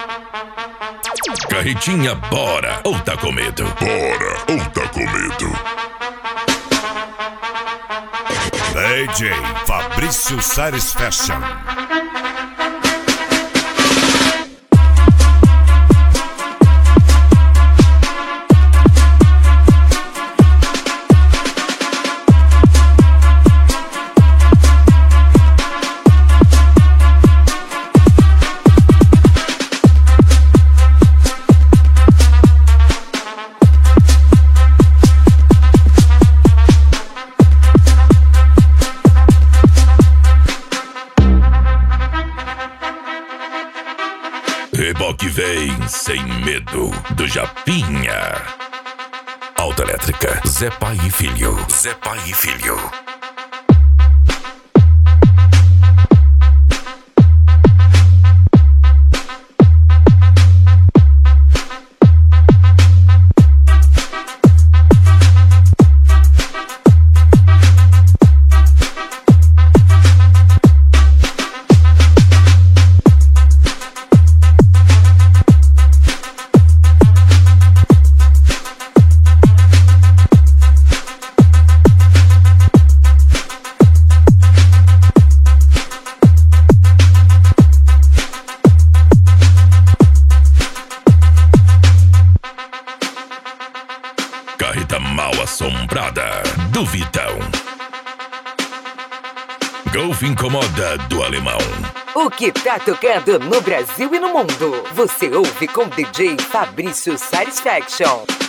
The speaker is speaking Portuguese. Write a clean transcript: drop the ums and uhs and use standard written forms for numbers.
Carretinha, bora ou tá com medo? Bora ou tá com medo? DJ Fabrício Satisfaction. Reboque vem sem medo do Japinha. Autoelétrica Zé Pai e Filho. Zé Pai e Filho. Carreta mal assombrada do Vitão. Golf incomoda do Alemão. O que tá tocando no Brasil e no mundo, você ouve com DJ Fabrício Satisfaction.